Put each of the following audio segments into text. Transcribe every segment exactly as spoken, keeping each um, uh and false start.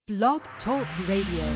Blog Talk Radio.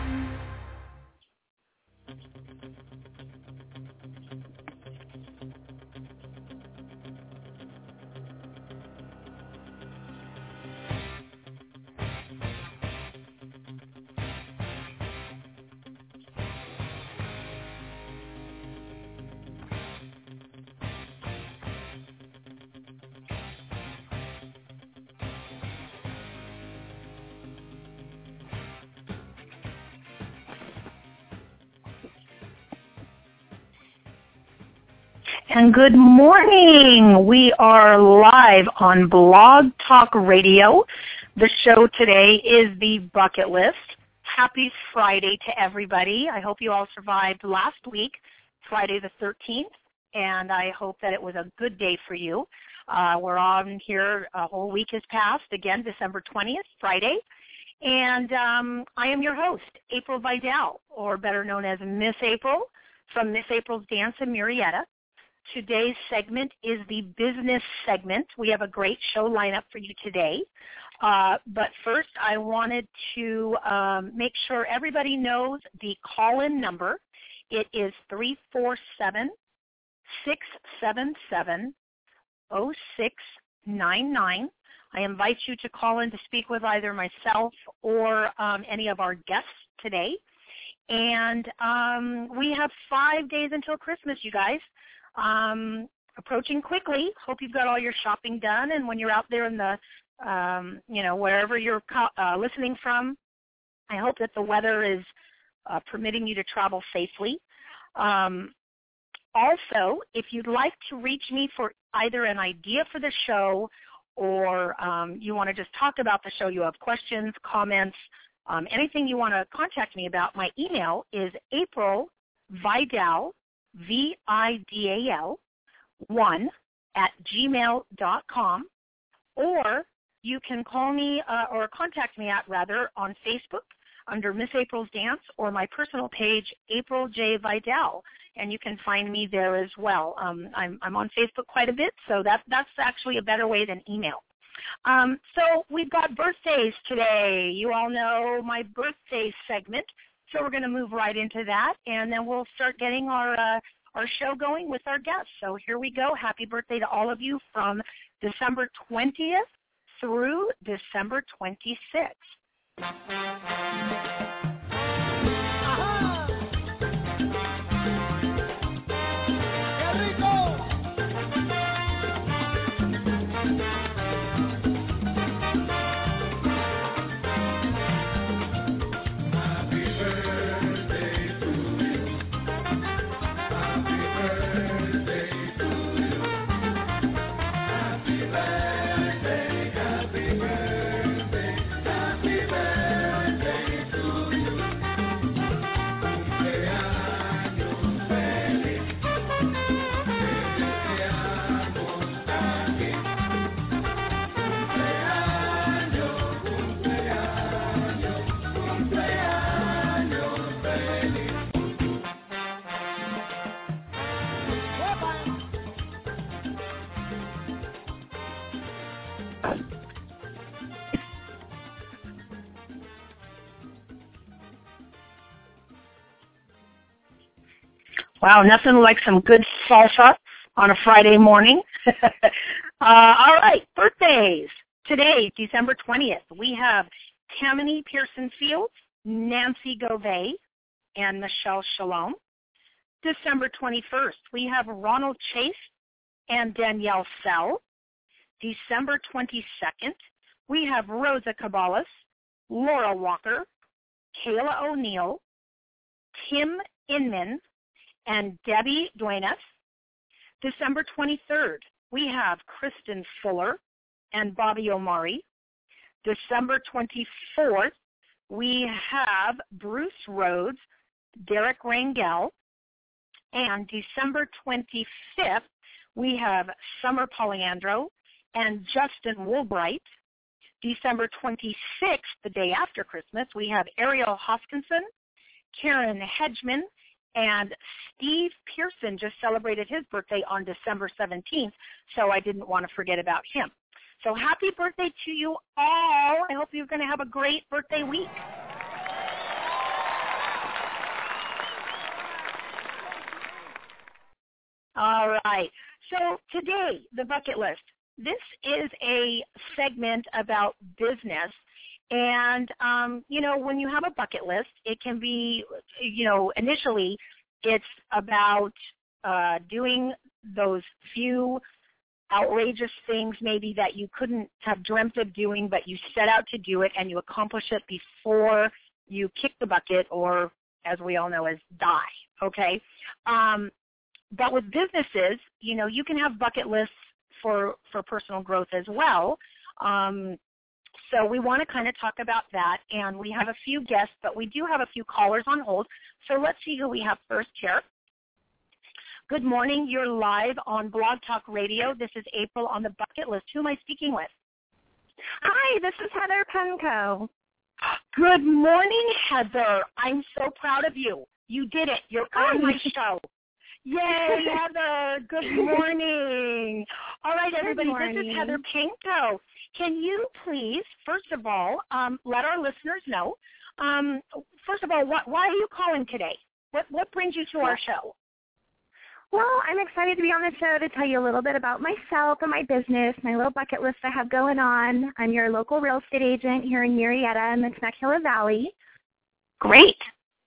And good morning. We are live on Blog Talk Radio. The show today is the Bucket List. Happy Friday to everybody. I hope you all survived last week, Friday the thirteenth, and I hope that it was a good day for you. Uh, we're on here, a whole week has passed, again, December twentieth, Friday. And um, I am your host, April Vidal, or better known as Miss April, from Miss April's Dance in Murrieta. Today's segment is the business segment. We have a great show lineup for you today. Uh, but first, I wanted to um, make sure everybody knows the call-in number. It is three four seven, six seven seven, zero six nine nine. I invite you to call in to speak with either myself or um, any of our guests today. And um, we have five days until Christmas, you guys. Um, approaching quickly. Hope you've got all your shopping done, and when you're out there in the, um, you know, wherever you're uh, listening from, I hope that the weather is uh, permitting you to travel safely. Um, also, if you'd like to reach me for either an idea for the show or um, you want to just talk about the show, you have questions, comments, um, anything you want to contact me about, my email is April Vidal, V I D A L, one at gmail dot com, or you can call me uh, or contact me at, rather, on Facebook under Miss April's Dance or my personal page, April J. Vidal, and you can find me there as well. Um, I'm, I'm on Facebook quite a bit, so that, that's actually a better way than email. Um, so we've got birthdays today. You all know my birthday segment. So we're going to move right into that, and then we'll start getting our uh, our show going with our guests. So here we go. Happy birthday to all of you from December twentieth through December twenty-sixth. Wow, nothing like some good salsa on a Friday morning. uh, all right, birthdays. Today, December twentieth, we have Tammany Pearson Fields, Nancy Govey, and Michelle Shalom. December twenty-first, we have Ronald Chase and Danielle Sell. December twenty-second, we have Rosa Caballas, Laura Walker, Kayla O'Neill, Tim Inman, and Debbie Duenas. December twenty-third, we have Kristen Fuller and Bobby Omari. December twenty-fourth, we have Bruce Rhodes, Derek Rangel. And December twenty-fifth, we have Summer Poliandro and Justin Woolbright. December twenty-sixth, the day after Christmas, we have Ariel Hoskinson, Karen Hedgeman, and Steve Pearson just celebrated his birthday on December seventeenth, so I didn't want to forget about him. So happy birthday to you all. I hope you're going to have a great birthday week. All right. So today, the bucket list. This is a segment about business. And, um, you know, when you have a bucket list, it can be, you know, initially it's about uh, doing those few outrageous things maybe that you couldn't have dreamt of doing, but you set out to do it and you accomplish it before you kick the bucket or, as we all know, as die, okay? Um, but with businesses, you know, you can have bucket lists for, for personal growth as well. Um, so we want to kind of talk about that, and we have a few guests, but we do have a few callers on hold. So let's see who we have first here. Good morning. You're live on Blog Talk Radio. This is April on the bucket list. Who am I speaking with? Hi, this is Heather Penco. Good morning, Heather. I'm so proud of you. You did it. You're on my show. Yay, Heather. Good morning. All right, everybody, this is Heather Penco. Can you please, first of all, um, let our listeners know, um, first of all, what, why are you calling today? What, what brings you to our show? Well, I'm excited to be on the show to tell you a little bit about myself and my business, my little bucket list I have going on. I'm your local real estate agent here in Murrieta in the Temecula Valley. Great.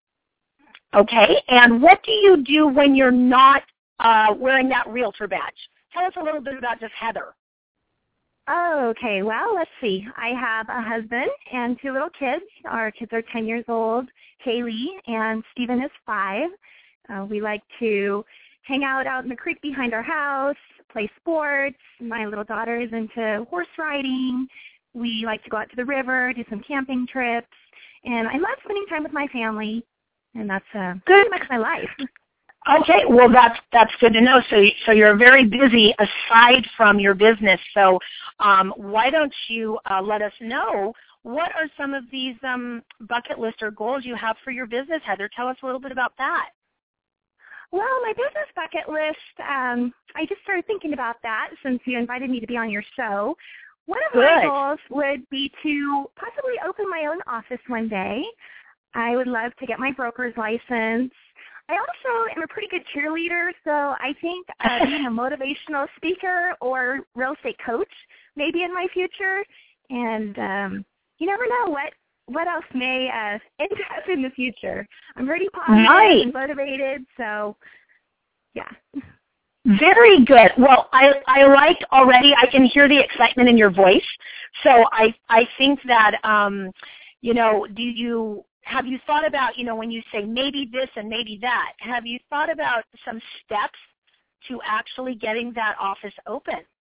Okay, and what do you do when you're not uh, wearing that realtor badge? Tell us a little bit about just Heather. Oh, okay. Well, let's see. I have a husband and two little kids. Our kids are ten years old, Kaylee, and Steven is five. Uh, we like to hang out out in the creek behind our house, play sports. My little daughter is into horse riding. We like to go out to the river, do some camping trips. And I love spending time with my family, and that's uh, pretty much my life. Okay, well, that's that's good to know. So, so you're very busy aside from your business. So um, why don't you uh, let us know what are some of these um, bucket list or goals you have for your business, Heather? Tell us a little bit about that. Well, my business bucket list, um, I just started thinking about that since you invited me to be on your show. One of Good. my goals would be to possibly open my own office one day. I would love to get my broker's license. I also am a pretty good cheerleader, so I think uh, being a motivational speaker or real estate coach may be in my future. And um, you never know what, what else may uh, end up in the future. I'm pretty positive Nice. and motivated, so yeah. Very good. Well, I, I liked already, I can hear the excitement in your voice. So I, I think that, um, you know, do you, have you thought about, you know, when you say maybe this and maybe that, have you thought about some steps to actually getting that office open?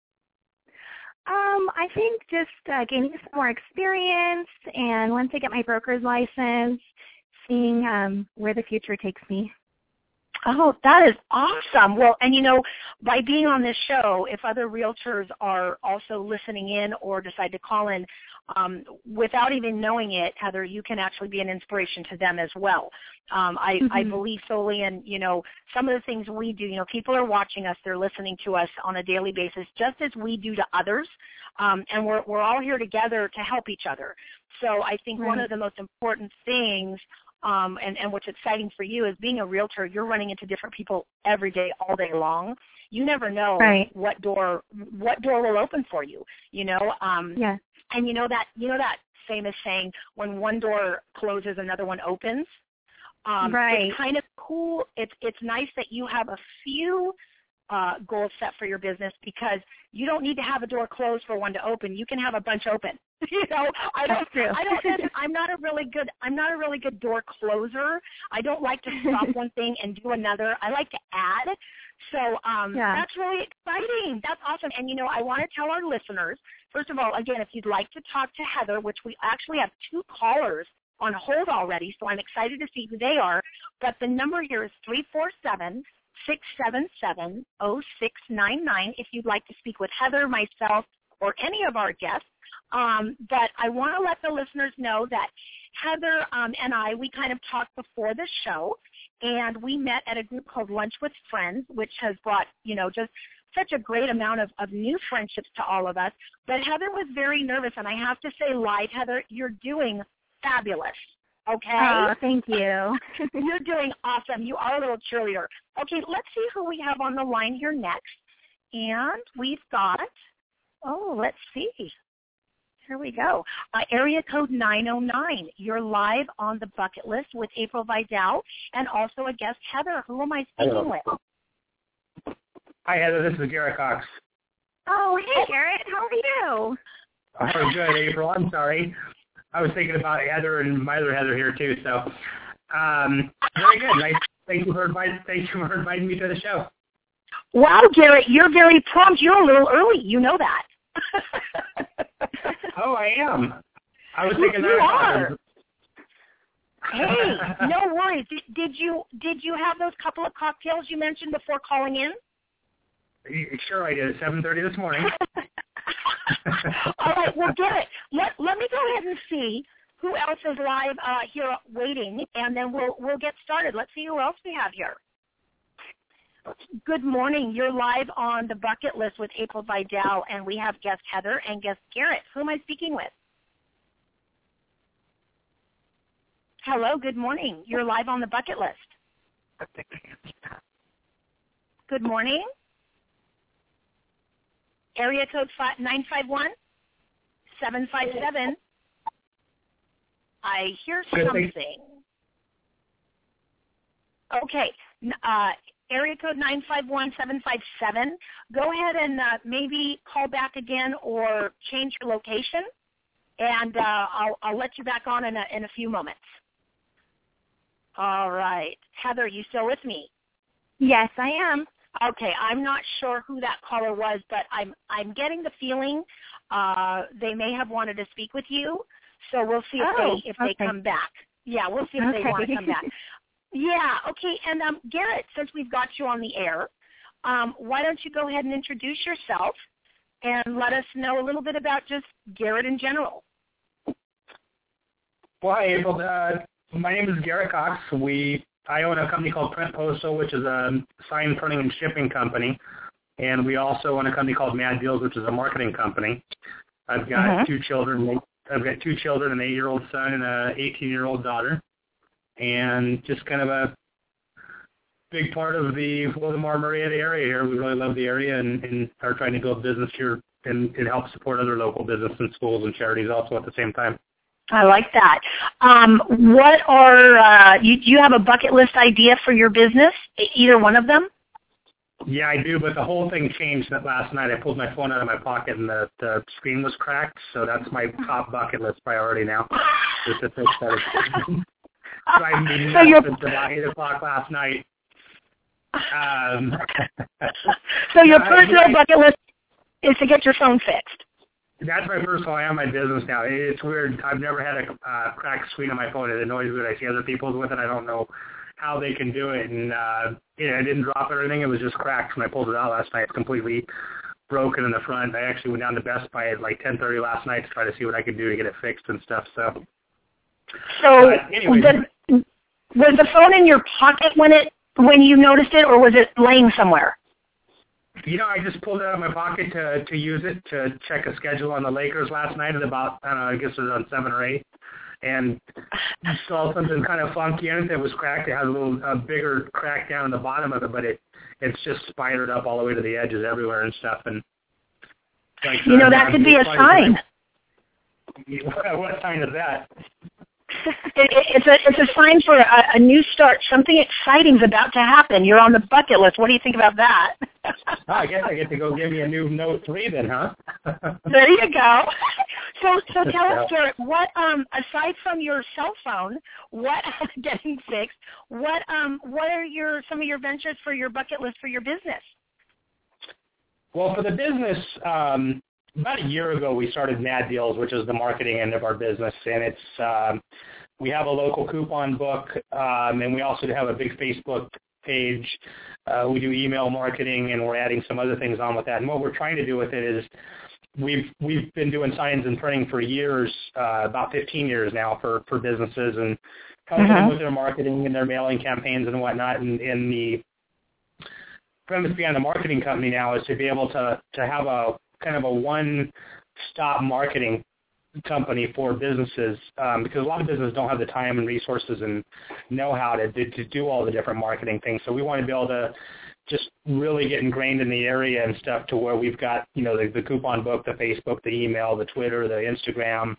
Um, I think just uh, gaining some more experience, and once I get my broker's license, seeing um, where the future takes me. Oh, that is awesome. Well, and you know, by being on this show, if other realtors are also listening in or decide to call in, um, without even knowing it, Heather, you can actually be an inspiration to them as well. Um, I, mm-hmm. I believe solely in, you know, some of the things we do. You know, people are watching us, they're listening to us on a daily basis, just as we do to others, um, and we're, we're all here together to help each other. So I think right. one of the most important things Um, and, and what's exciting for you is being a realtor, you're running into different people every day, all day long. You never know right. what door what door will open for you, you know. Um, yeah. And you know that you know that famous saying, when one door closes, another one opens. Um, right. It's kind of cool. It's it's nice that you have a few uh, goals set for your business, because you don't need to have a door closed for one to open. You can have a bunch open. You know, I don't. I don't. I'm not a really good. I'm not a really good door closer. I don't like to stop one thing and do another. I like to add. So um, yeah. that's really exciting. That's awesome. And you know, I want to tell our listeners, first of all, again, if you'd like to talk to Heather, which we actually have two callers on hold already, so I'm excited to see who they are. But the number here is three four seven, six seven seven, zero six nine nine if you'd like to speak with Heather, myself, or any of our guests. Um, but I want to let the listeners know that Heather um, and I, we kind of talked before the show, and we met at a group called Lunch with Friends, which has brought, you know, just such a great amount of, of new friendships to all of us. But Heather was very nervous, and I have to say live, Heather, you're doing fabulous. Okay? Oh, thank you. You're doing awesome. You are a little cheerleader. Okay, let's see who we have on the line here next. And we've got, oh, let's see. Here we go. Uh, area code nine oh nine. You're live on the bucket list with April Vidal and also a guest, Heather. Who am I speaking Hello. with? Hi, Heather. This is Garrett Cox. Oh, hey, Garrett. How are you? Oh, good, April. I'm sorry. I was thinking about Heather and my other Heather here, too. So, um, very good. Nice. Thank you for inviting, thank you for inviting me to the show. Wow, Garrett, you're very prompt. You're a little early. You know that. Oh, I am. I was thinking you that. are. Hey, no worries. Did, did you did you have those couple of cocktails you mentioned before calling in? Sure, I did. seven thirty this morning. All right, well, Garrett, let let me go ahead and see who else is live uh, here waiting, and then we'll we'll get started. Let's see who else we have here. Good morning. You're live on the bucket list with April Vidal, and we have guest Heather and guest Garrett. Who am I speaking with? Hello, good morning. You're live on the bucket list. Good morning. Area code nine five one, seven five seven. I hear something. Okay. Uh, area code nine five one, seven five seven. Go ahead and uh, maybe call back again or change your location, and uh, I'll, I'll let you back on in a, in a few moments. All right. Heather, you still with me? Yes, I am. Okay, I'm not sure who that caller was, but I'm I'm getting the feeling uh, they may have wanted to speak with you. So we'll see if Oh, they if okay. they come back. Yeah, we'll see if Okay. they want to come back. Yeah, okay. And um, Garrett, since we've got you on the air, um, why don't you go ahead and introduce yourself and let us know a little bit about just Garrett in general. Well, hi, April. Uh, my name is Garrett Cox. We I own a company called Print Postal, which is a sign printing and shipping company, and we also own a company called Mad Deals, which is a marketing company. I've got Uh-huh. two children. I've got two children, an eight-year-old son and an eighteen-year-old daughter, and just kind of a big part of the Wildomar Marietta area here. We really love the area and, and are trying to build business here and, and help support other local business and schools and charities also at the same time. I like that. Um, what are uh, you? Do you have a bucket list idea for your business? E- Either one of them? Yeah, I do, but the whole thing changed that last night. I pulled my phone out of my pocket and the, the screen was cracked, so that's my top bucket list priority now. Just to fix that. Driving me So you're- nuts since about eight o'clock last night. Um, So your I- personal I- bucket list is to get your phone fixed. That's my personal. I am my business now. It's weird. I've never had a uh, cracked screen on my phone. It annoys me when I see other people's with it. I don't know how they can do it. And uh, yeah, I didn't drop it or anything. It was just cracked when I pulled it out last night. It's completely broken in the front. I actually went down to Best Buy at like ten thirty last night to try to see what I could do to get it fixed and stuff. So, So But anyway. the, was the phone in your pocket when it when you noticed it, or was it laying somewhere? You know, I just pulled it out of my pocket to to use it to check a schedule on the Lakers last night at about, I don't know, I guess it was on seven or eight. And saw something kind of funky in it that was cracked. It had a little a bigger crack down in the bottom of it, but it it's just spidered up all the way to the edges everywhere and stuff. And like, You know, that could be a sign. What sign is that? It, it, it's a it's a sign for a, a new start. Something exciting's about to happen. You're on the bucket list. What do you think about that? Oh, I guess I get to go give me a new Note three then, huh? There you go. So so tell us, Garrett, what um aside from your cell phone, what getting fixed, what um what are your some of your ventures for your bucket list for your business? Well, for the business, um, about a year ago we started Mad Deals, which is the marketing end of our business, and it's um, we have a local coupon book, um, and we also have a big Facebook page. Uh, we do email marketing, and we're adding some other things on with that. And what we're trying to do with it is we've we've been doing signs and printing for years, uh, about fifteen years now for, for businesses, and helping Mm-hmm. them with their marketing and their mailing campaigns and whatnot. And, and the premise behind the marketing company now is to be able to, to have a kind of a one-stop marketing company for businesses, um, because a lot of businesses don't have the time and resources and know-how to, to do all the different marketing things. So we want to be able to just really get ingrained in the area and stuff to where we've got, you know, the, the coupon book, the Facebook, the email, the Twitter, the Instagram,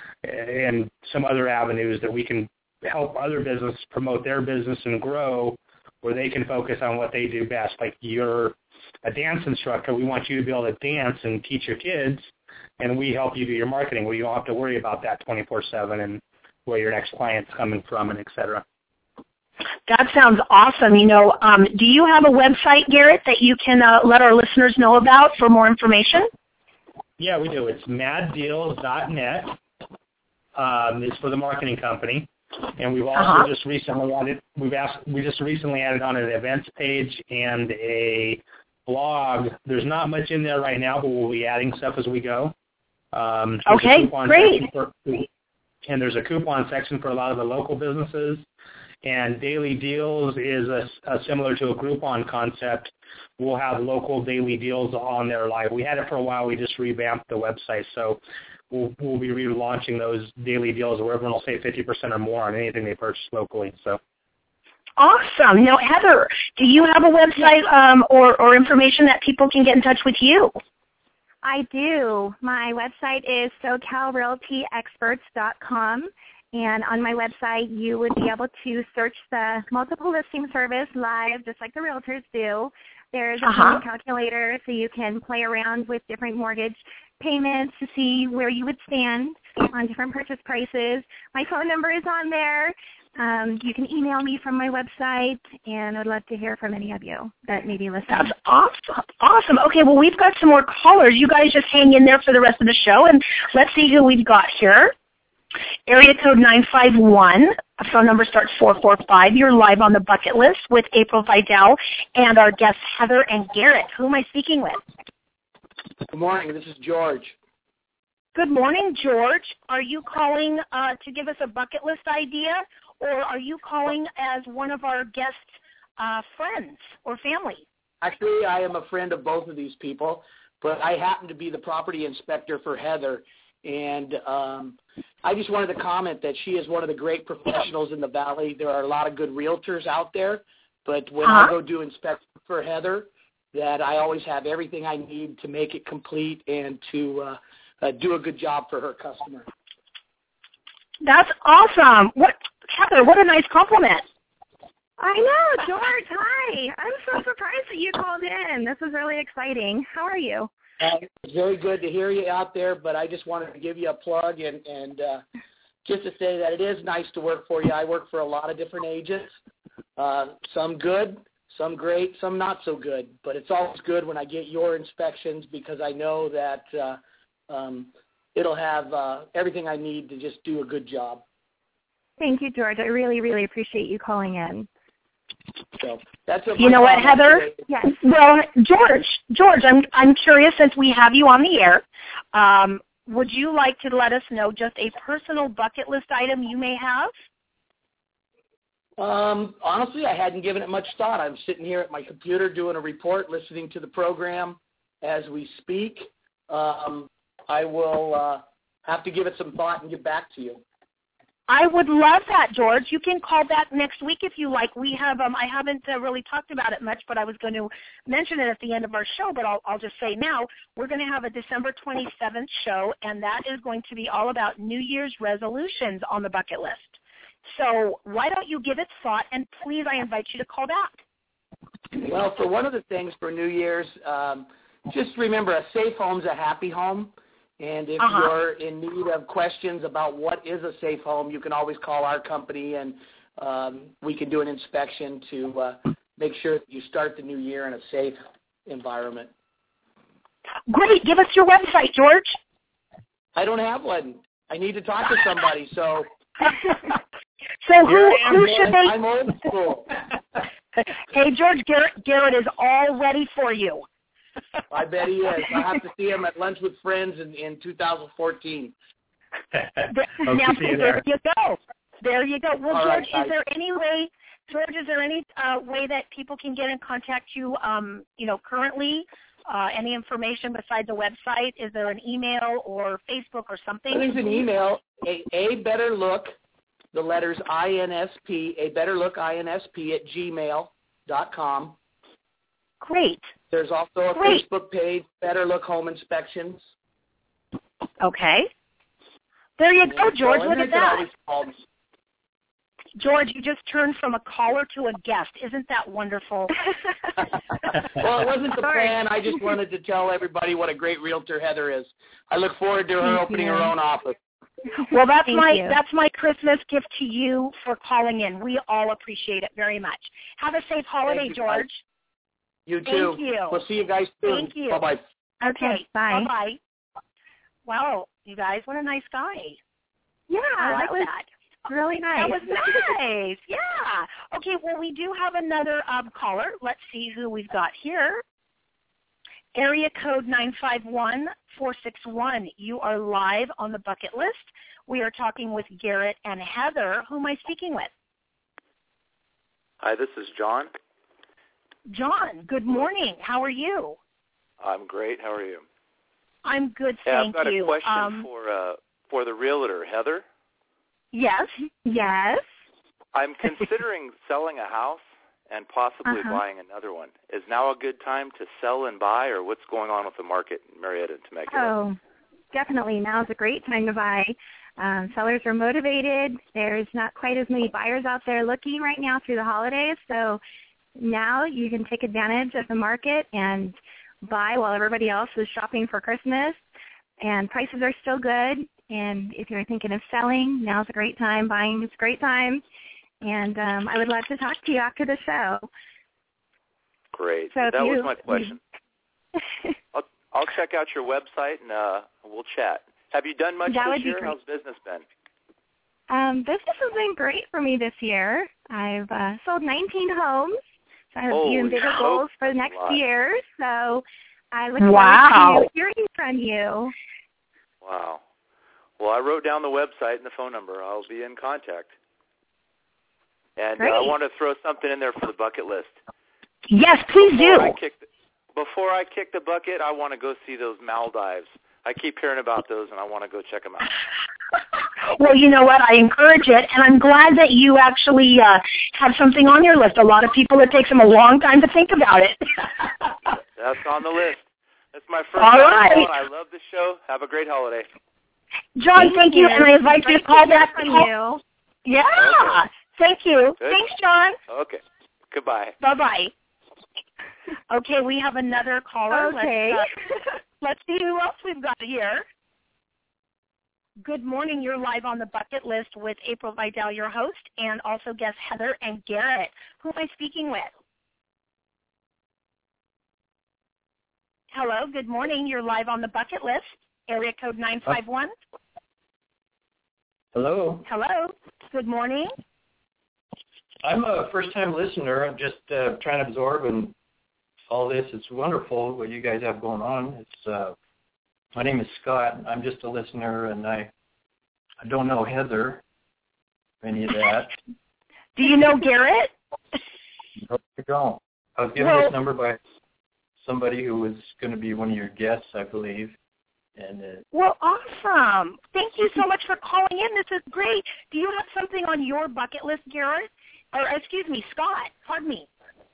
and some other avenues that we can help other businesses promote their business and grow, where they can focus on what they do best. Like you're a dance instructor, we want you to be able to dance and teach your kids, and we help you do your marketing where you don't have to worry about that twenty-four seven and where your next client's coming from and et cetera. That sounds awesome. You know, um, do you have a website, Garrett, that you can uh, let our listeners know about for more information? Yeah, we do. It's mad deals dot net. Um, it's for the marketing company, and we've also uh-huh. just recently added. We've asked. We just recently added on an events page and a blog. There's not much in there right now, but we'll be adding stuff as we go. Um, okay, great. For, and there's a coupon section for a lot of the local businesses. And Daily Deals is a, a similar to a Groupon concept. We'll have local daily deals on there live. We had it for a while. We just revamped the website. So we'll, we'll be relaunching those daily deals where everyone will save fifty percent or more on anything they purchase locally. So awesome. Now, Heather, do you have a website um, or, or information that people can get in touch with you? I do. My website is socal realty experts dot com. And on my website, you would be able to search the multiple listing service live, just like the realtors do. There's a uh-huh. calculator, so you can play around with different mortgage payments to see where you would stand on different purchase prices. My phone number is on there. Um, you can email me from my website, and I'd love to hear from any of you that may be listening. That's awesome. Awesome. Okay, well, we've got some more callers. You guys just hang in there for the rest of the show, and let's see who we've got here. Area code nine five one, phone number starts four four five. You're live on the bucket list with April Vidal and our guests Heather and Garrett. Who am I speaking with? Good morning. This is George. Good morning, George. Are you calling uh, to give us a bucket list idea, or are you calling as one of our guest uh, friends or family? Actually, I am a friend of both of these people, but I happen to be the property inspector for Heather. And um, I just wanted to comment that she is one of the great professionals in the Valley. There are a lot of good realtors out there, but when uh-huh. I go do inspection for Heather, that I always have everything I need to make it complete and to uh, uh, do a good job for her customer. That's awesome. What, Heather, what a nice compliment. I know, George, hi. I'm so surprised that you called in. This is really exciting. How are you? Uh, it's very good to hear you out there, but I just wanted to give you a plug and, and uh, just to say that it is nice to work for you. I work for a lot of different agents, uh, some good, some great, some not so good, but it's always good when I get your inspections because I know that uh, um, it'll have uh, everything I need to just do a good job. Thank you, George. I really, really appreciate you calling in. So that's a you know what, Heather? Yes. Well, George, George, I'm I'm curious since we have you on the air. Um, would you like to let us know just a personal bucket list item you may have? Um, honestly, I hadn't given it much thought. I'm sitting here at my computer doing a report, listening to the program as we speak. Um, I will uh, have to give it some thought and get back to you. I would love that, George. You can call back next week if you like. We have, um, I haven't uh, really talked about it much, but I was going to mention it at the end of our show, but I'll, I'll just say now, we're going to have a December twenty-seventh show, and that is going to be all about New Year's resolutions on the bucket list. So why don't you give it thought, and please, I invite you to call back. Well, for one of the things for New Year's, um, just remember a safe home's a happy home. And if uh-huh. you're in need of questions about what is a safe home, you can always call our company, and um, we can do an inspection to uh, make sure that you start the new year in a safe environment. Great. Give us your website, George. I don't have one. I need to talk to somebody. So, so who, who should they? I'm old school. Hey, George, Garrett, Garrett is all ready for you. I bet he is. I'll have to see him at Lunch with Friends in, in two thousand fourteen. now, see you there there. you go. There you go. Well, All George, right, is there any way George, is there any uh, way that people can get in contact you, um, you know, currently? Uh, any information besides the website? Is there an email or Facebook or something? There's an email, a, a better look, the letters I N S P, a better look I N S P at gmail dot com. Great. There's also a Great. Facebook page, Better Look Home Inspections. Okay. There you go, George. So, Look at that. Call me. George, you just turned from a caller to a guest. Isn't that wonderful? Well, it wasn't the plan. I just wanted to tell everybody what a great realtor Heather is. I look forward to her Thank opening you. her own office. Well, that's Thank my you. that's my Christmas gift to you for calling in. We all appreciate it very much. Have a safe holiday, Thank you, George. guys. You Thank too. you. We'll see you guys soon. Thank you. Bye-bye. Okay. Bye. Bye-bye. Wow, you guys, what a nice guy. Yeah, I like that was that. really nice. That was nice. Yeah. Okay, well, we do have another um, caller. Let's see who we've got here. Area code nine five one, four six one. You are live on the bucket list. We are talking with Garrett and Heather. Who am I speaking with? Hi, this is John. John, good morning. How are you? I'm great. How are you? I'm good, Yeah, thank I've got you. a question um, for uh, for the realtor, Heather. Yes. Yes. I'm considering selling a house and possibly Uh-huh. buying another one. Is now a good time to sell and buy, or what's going on with the market in Marietta and Temecula? Oh, definitely. Now is a great time to buy. Um, sellers are motivated. There's not quite as many buyers out there looking right now through the holidays, so now you can take advantage of the market and buy while everybody else is shopping for Christmas. And prices are still good. And if you're thinking of selling, now's a great time. Buying is a great time. And um, I would love to talk to you after the show. Great. So if that was you- my question. I'll, I'll check out your website and uh, we'll chat. Have you done much That would this be year? great. How's business been? Um, business has been great for me this year. I've uh, sold nineteen homes. So I have Holy even bigger smokes, goals for the that's next a lot. year. So I look Wow. forward to hearing from you. Wow. Well, I wrote down the website and the phone number. I'll be in contact. And uh, I Great. want to throw something in there for the bucket list. Yes, please Before I do. kick the, before I kick the bucket, I want to go see those Maldives. I keep hearing about those, and I want to go check them out. Well, you know what? I encourage it, and I'm glad that you actually uh, have something on your list. A lot of people, it takes them a long time to think about it. That's on the list. That's my first All time right. calling. I love the show. Have a great holiday. John, thank you, and I invite you Great to call hear back. from Call- you. Yeah. Okay. Thank you. Good. Thanks, John. Okay. Goodbye. Bye-bye. Okay, we have another caller. Okay. Let's, uh, let's see who else we've got here. Good morning. You're live on the bucket list with April Vidal, your host, and also guests Heather and Garrett. Who am I speaking with? Hello. Good morning. You're live on the bucket list. Area code nine five one. Hello. Hello. Good morning. I'm a first-time listener. I'm just uh, trying to absorb and all this. It's wonderful what you guys have going on. It's uh, my name is Scott. I'm just a listener, and I I don't know Heather, any of that. Do you know Garrett? I don't. I was given Well- this number by somebody who was going to be one of your guests, I believe. And uh, Well, awesome. Thank you so much for calling in. This is great. Do you have something on your bucket list, Garrett? Or, excuse me, Scott. Pardon me.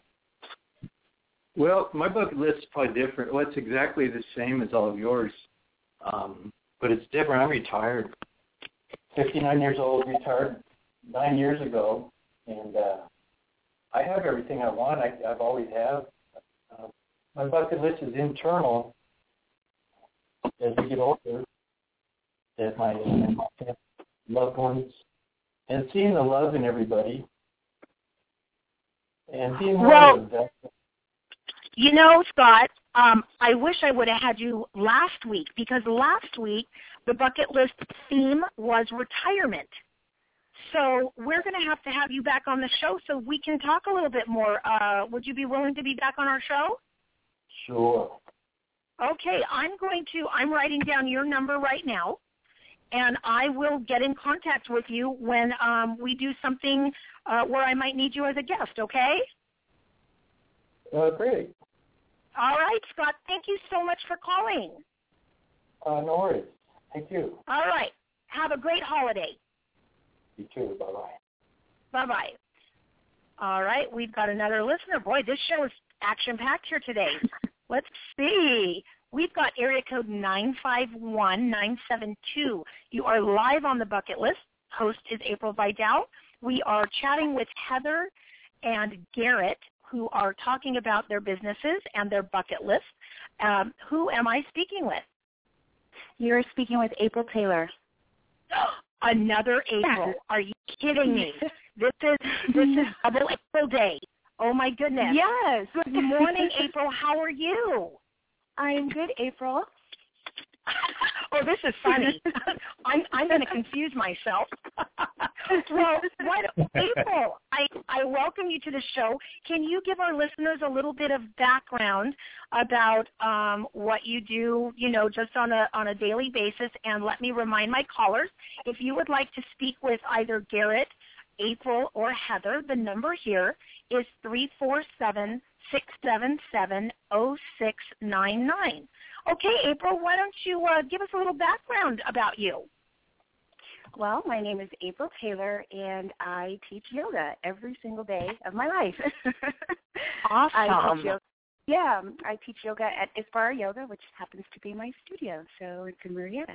well, my bucket list is probably different. Well, it's exactly the same as all of yours, um, but it's different. I'm retired. fifty-nine years old, retired nine years ago, and uh, I have everything I want. I, I've always have. Uh, my bucket list is internal. As we get older, that my uh, loved ones, and seeing the love in everybody, and being more Well- of that. You know, Scott, um, I wish I would have had you last week because last week the bucket list theme was retirement. So we're going to have to have you back on the show so we can talk a little bit more. Uh, would you be willing to be back on our show? Sure. Okay, I'm going to, I'm writing down your number right now, and I will get in contact with you when um, we do something uh, where I might need you as a guest, okay? Uh, great. All right, Scott, thank you so much for calling. Uh, no worries. Thank you. All right. Have a great holiday. You too. Bye-bye. Bye-bye. All right, we've got another listener. Boy, this show is action-packed here today. Let's see. We've got area code nine five one nine seven two. You are live on the bucket list. Host is April Vidal. We are chatting with Heather and Garrett, who are talking about their businesses and their bucket list. Um, who am I speaking with? You're speaking with April Taylor. Another April. Are you kidding me? This is this is double April Day. Oh my goodness. Yes. Good morning, April. How are you? I am good, April. Oh, this is funny. I'm I'm going to confuse myself. Well, what, April, I, I welcome you to the show. Can you give our listeners a little bit of background about um, what you do, you know, just on a on a daily basis? And let me remind my callers, if you would like to speak with either Garrett, April, or Heather, the number here is three four seven, six seven seven, zero six nine nine. Okay, April, why don't you uh, give us a little background about you? Well, my name is April Taylor, and I teach yoga every single day of my life. Awesome. I teach yoga, yeah, I teach yoga at Ispara Yoga, which happens to be my studio, so it's in Marietta.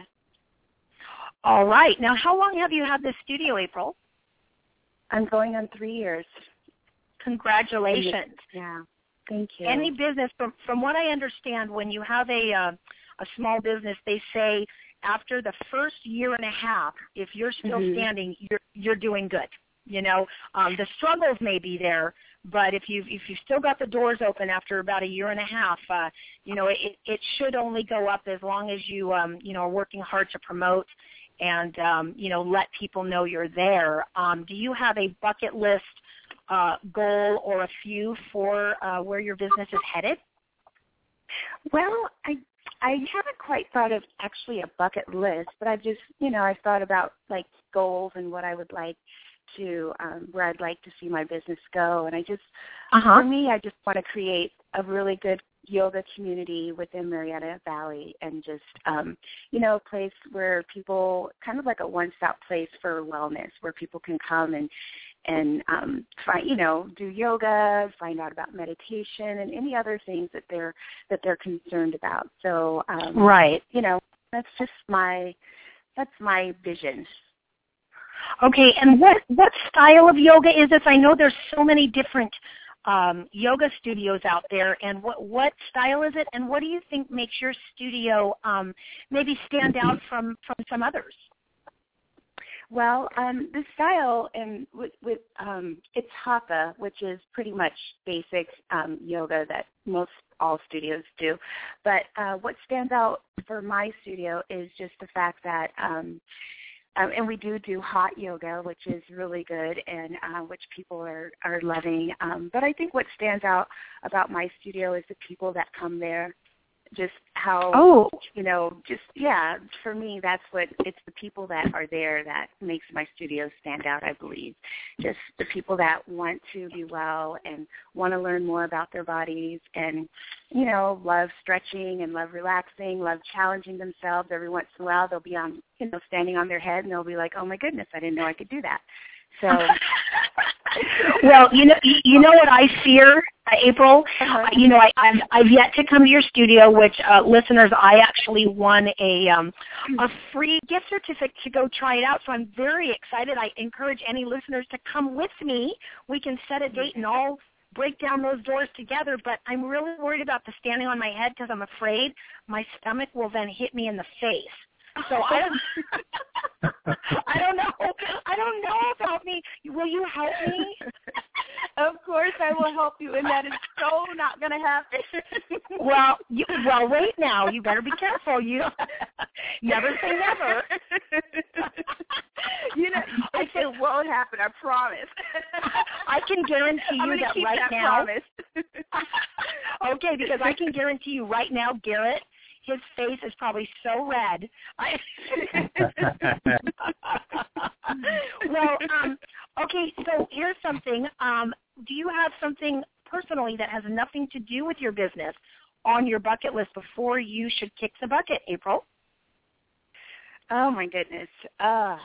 All right. Now, how long have you had this studio, April? I'm going on three years. Congratulations. Yeah. Thank you. Any business, from from what I understand, when you have a uh, a small business, they say after the first year and a half, if you're still mm-hmm. standing, you're you're doing good. You know, um, the struggles may be there, but if you if you still got the doors open after about a year and a half, uh, you know, it it should only go up as long as you um, you know are working hard to promote and um, you know let people know you're there. Um, do you have a bucket list Uh, goal or a few for uh, where your business is headed? Well, I I haven't quite thought of actually a bucket list, but I've just, you know, I've thought about like goals and what I would like to, um, where I'd like to see my business go. And I just, uh-huh. for me, I just want to create a really good yoga community within Marietta Valley and just, um, you know, a place where people, kind of like a one-stop place for wellness, where people can come and and um, find, you know, do yoga, find out about meditation, and any other things that they're that they're concerned about. So, um, right, you know, that's just my that's my vision. Okay, and what what style of yoga is this? I know there's so many different um, yoga studios out there, and what what style is it? And what do you think makes your studio um, maybe stand out from from some others? Well, um, the style and with, with um, it's hatha, which is pretty much basic um, yoga that most all studios do. But uh, what stands out for my studio is just the fact that, um, um, and we do do hot yoga, which is really good and uh, which people are are loving. Um, but I think what stands out about my studio is the people that come there. Just how, oh. you know, just, yeah, for me, that's what, it's the people that are there that makes my studio stand out, I believe. Just the people that want to be well and want to learn more about their bodies and, you know, love stretching and love relaxing, love challenging themselves. Every once in a while, they'll be on, you know, standing on their head and they'll be like, oh, my goodness, I didn't know I could do that. So, well, you know, you know what I fear, uh, April. Uh-huh. You know, I, I've I've yet to come to your studio. Which uh, listeners, I actually won a um, a free gift certificate to go try it out. So I'm very excited. I encourage any listeners to come with me. We can set a date and all break down those doors together. But I'm really worried about the standing on my head because I'm afraid my stomach will then hit me in the face. So I don't, I don't know. I don't know about me. Will you help me? Of course, I will help you, and that is so not going to happen. Well, you, well, wait now. You better be careful. You never say never. You know, I it won't happen. I promise. I can guarantee you I'm that keep right that now. Promise. Okay, because I can guarantee you right now, Garrett. his face is probably so red. I well, um, okay, so here's something. Um, do you have something personally that has nothing to do with your business on your bucket list before you should kick the bucket, April? Oh, my goodness. Uh,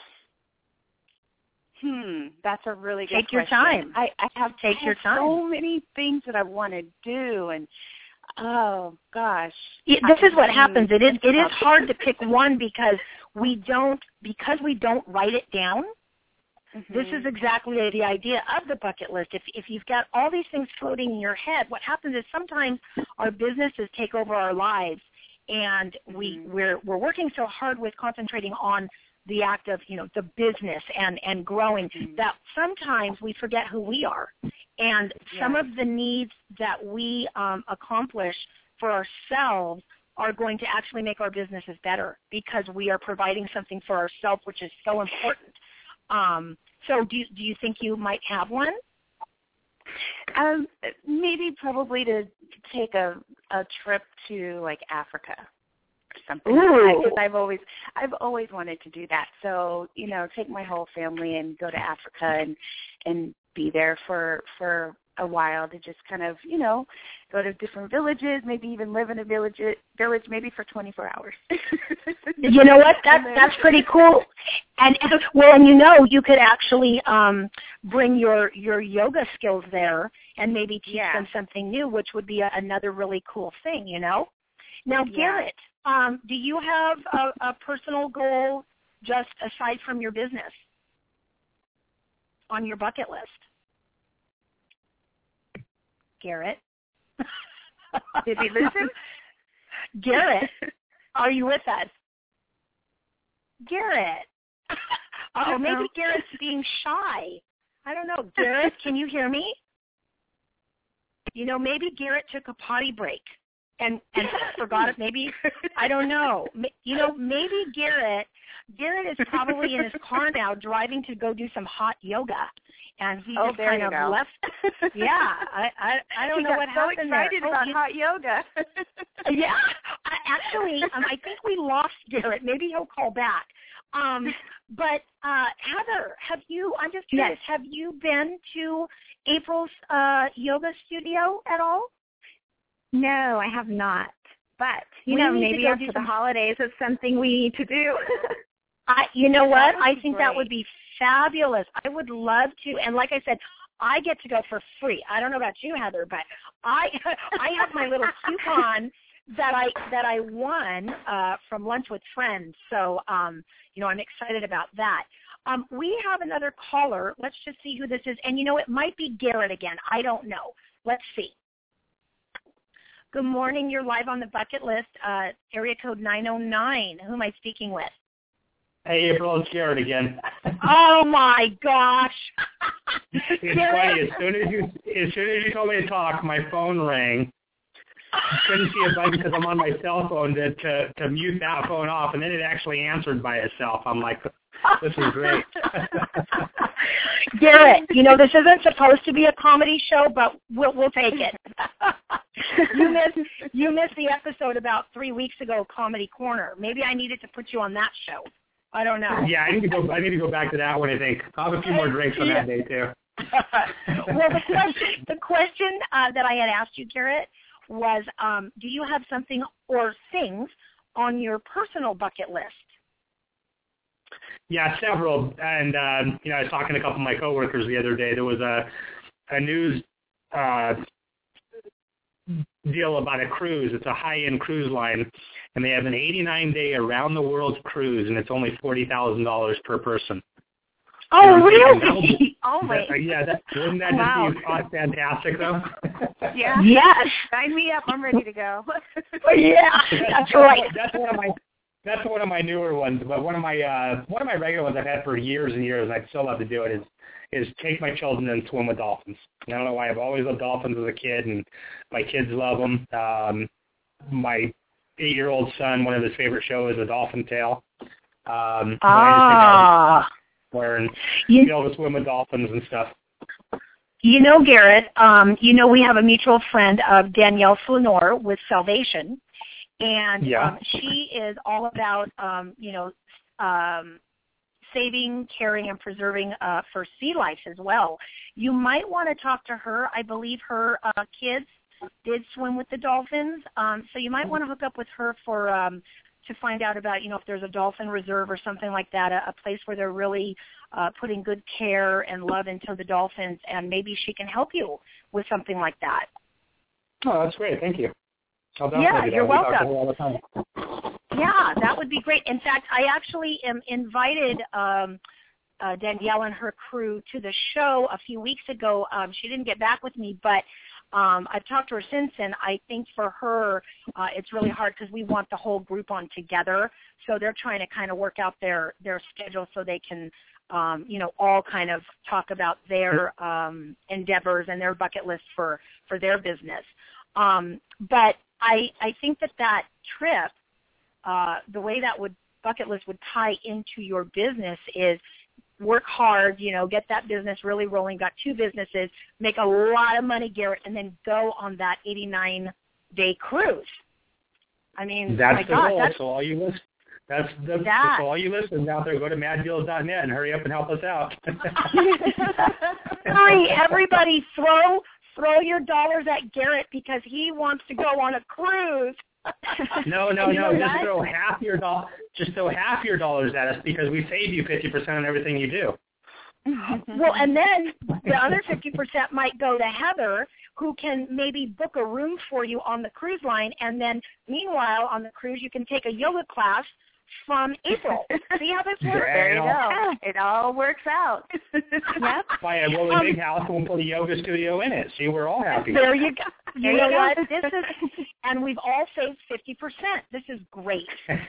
hmm, that's a really good Take your question. time. I, I have, Take I your have time. so many things that I want to do, and oh, gosh. Yeah, this I, is what I happens. mean, It is it is hard to pick one because we don't because we don't write it down. Mm-hmm. This is exactly the idea of the bucket list. If if you've got all these things floating in your head, what happens is sometimes our businesses take over our lives, and we mm-hmm. we're we're working so hard with concentrating on the act of, you know, the business and and growing mm-hmm. that sometimes we forget who we are, and yeah. some of the needs that we um, accomplish for ourselves are going to actually make our businesses better because we are providing something for ourselves, which is so important. Um, so do you, do you think you might have one? Um, maybe probably to take a a trip to like Africa or something. Because I've always I've always wanted to do that. So you know, take my whole family and go to Africa and and be there for for a while to just kind of, you know, go to different villages, maybe even live in a village, village maybe for twenty-four hours. You know what? That, that's pretty cool. And, well, and you know, you could actually um, bring your, your yoga skills there and maybe teach yeah. them something new, which would be a, another really cool thing, you know? Now, yeah. Garrett, um, do you have a, a personal goal just aside from your business on your bucket list? Garrett? Did we lose him? Garrett, are you with us? Garrett. Oh, maybe Garrett's being shy. I don't know. Garrett, can you hear me? You know, maybe Garrett took a potty break and, and forgot it. Maybe, I don't know. You know, maybe Garrett, Garrett is probably in his car now driving to go do some hot yoga. And he oh, just there kind you of go. left. Yeah, I I, I don't he know got what so happened there. excited Oh, about you, hot yoga. Yeah, I, actually, um, I think we lost Garrett. Maybe he'll call back. Um, but uh, Heather, have you? I'm just curious. Yes. Have you been to April's uh, yoga studio at all? No, I have not. But you We know, need to maybe go after do the some- holidays, it's something we need to do. I, you know what? would I be think that great. would be fabulous. I would love to. And like I said, I get to go for free. I don't know about you, Heather, but I I have my little coupon that I that I won uh, from Lunch with Friends. So um, you know, I'm excited about that. Um, we have another caller. Let's just see who this is. And you know, it might be Garrett again. I don't know. Let's see. Good morning. You're live on the bucket list. Uh, area code nine oh nine. Who am I speaking with? Hey, April, it's Garrett again. Oh my gosh! It's funny. As soon as you, as soon as you told me to talk, my phone rang. I couldn't see a button because I'm on my cell phone to, to to mute that phone off, and then it actually answered by itself. I'm like, this is great. Garrett, you know this isn't supposed to be a comedy show, but we'll we'll take it. you missed you missed the episode about three weeks ago, Comedy Corner. Maybe I needed to put you on that show. I don't know. Yeah, I need to go. I need to go back to that one. I think I'll have a few more drinks on that day too. Well, the question, the question uh, that I had asked you, Garrett, was, um, do you have something or things on your personal bucket list? Yeah, several. And um, you know, I was talking to a couple of my coworkers the other day. There was a a news uh, deal about a cruise. It's a high-end cruise line, and they have an eighty-nine day around-the-world cruise, and it's only forty thousand dollars per person. Oh, really? Thinking, oh, my. That, yeah, that, wouldn't that Wow. just be uh, fantastic, though? Yeah. Yes. Sign me up. I'm ready to go. Yeah, that's right. That's one of my that's one of my newer ones, but one of my uh, one of my regular ones I've had for years and years, and I'd still love to do it. Is is take my children and swim with dolphins. I don't know why I've always loved dolphins as a kid, and my kids love them. Um, my eight-year-old son, one of his favorite shows is A Dolphin Tale. Um, Ah. Where and You, be able to swim with dolphins and stuff. you know, Garrett, um, you know we have a mutual friend of Danielle Flanor with Salvation, And Yeah. um, she is all about, um, you know, um, saving, caring, and preserving uh, for sea life as well. You might want to talk to her. I believe her uh, kids did swim with the dolphins, um, so you might want to hook up with her for um, to find out about, you know, if there's a dolphin reserve or something like that, a, a place where they're really uh, putting good care and love into the dolphins, and maybe she can help you with something like that. Oh, that's great. Thank you. I'll Yeah, do that. you're We talk to welcome. her all the time. Yeah, that would be great. In fact, I actually am invited um, uh, Danielle and her crew to the show a few weeks ago. Um, she didn't get back with me, but um, I've talked to her since, and I think for her uh, it's really hard because we want the whole group on together. So they're trying to kind of work out their, their schedule so they can, um, you know, all kind of talk about their um, endeavors and their bucket list for, for their business. Um, but I, I think that that trip, Uh, the way that would bucket list would tie into your business is work hard, you know, get that business really rolling, got two businesses, make a lot of money, Garrett, and then go on that eighty-nine day cruise. I mean, That's my the God, goal. that's, So all you list, that's the that. so all you listeners out there, go to mad deals dot net and hurry up and help us out. Sorry, everybody, throw throw your dollars at Garrett because he wants to go on a cruise. No, no, You no. know Just what? throw half your doll. Just throw half your dollars at us because we save you fifty percent on everything you do. Well, and then the other fifty percent might go to Heather, who can maybe book a room for you on the cruise line, and then meanwhile on the cruise you can take a yoga class from April. See how this works? There you Yeah. go. It all works out. Yep. Buy a really Um, big house and we'll put a yoga studio in it. See, we're all happy. There you go. You There know you go. what? This is, and we've all saved fifty percent. This is great.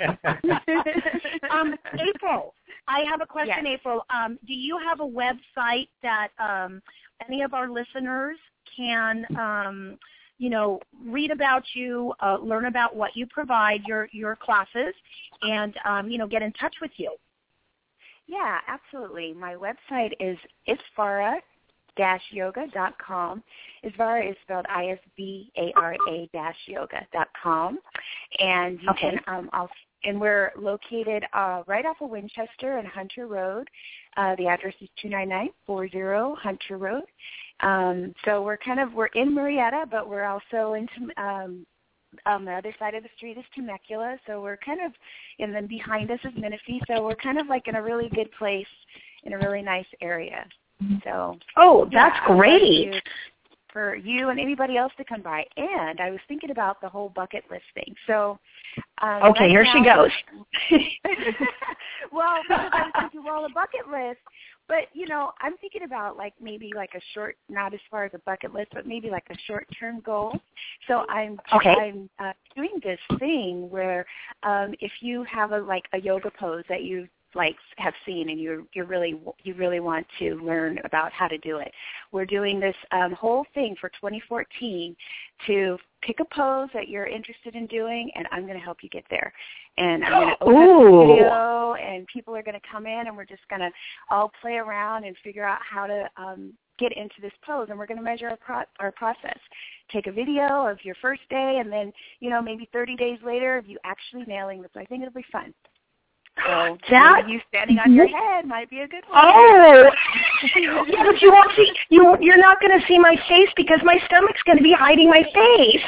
um, April, I have a question, Yes. April. Um, do you have a website that um, any of our listeners can, um, you know, read about you, uh, learn about what you provide, your your classes, and um, you know, get in touch with you? Yeah, absolutely. My website is isvara dash yoga dot com. Isvara is spelled I S V A R A dash yoga dot com. And you Okay. can um I'll, and we're located uh, right off of Winchester and Hunter Road. Uh, the address is two nine nine four zero Hunter Road. Um, so we're kind of we're in Marietta, but we're also into um, on the other side of the street is Temecula. So we're kind of, and then behind us is Menifee. So we're kind of like in a really good place, in a really nice area. So Oh, that's yeah, I'd love great. to- for you and anybody else to come by. And I was thinking about the whole bucket list thing. So um, Okay, right here she now- goes. well, because I was thinking, well, a bucket list, but, you know, I'm thinking about, like, maybe like a short, not as far as a bucket list, but maybe like a short-term goal. So I'm Okay. I'm uh, doing this thing where um, if you have, a like, a yoga pose that you like have seen and you you really you really want to learn about how to do it. We're doing this um, whole thing for twenty fourteen to pick a pose that you're interested in doing, and I'm going to help you get there. And I'm going to open up the video, and people are going to come in, and we're just going to all play around and figure out how to um, get into this pose, and we're going to measure our, pro- our process. Take a video of your first day, and then, you know, maybe thirty days later of you actually nailing this. I think it'll be fun. So That maybe you standing on your head might be a good one. Oh, yeah, but you won't see. You you're not going to see my face because my stomach's going to be hiding my face.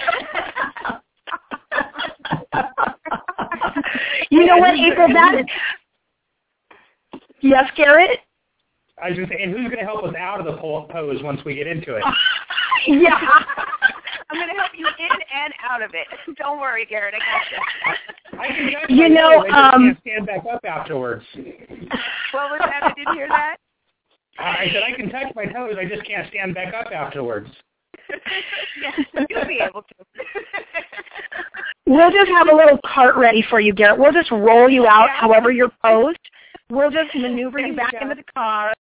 You know what, April? That yes, Garrett. I was going to say, and who's going to help us out of the po- pose once we get into it? Yeah. I'm going to help you in and out of it. Don't worry, Garrett. I got you. I can touch You my know, toes, I just um, can't stand back up afterwards. What was that? I didn't hear that. I said I can touch my toes, I just can't stand back up afterwards. Yes, you'll be able to. We'll just have a little cart ready for you, Garrett. We'll just roll you out Yeah. however you're posed. We'll just maneuver There you you back go. into the car.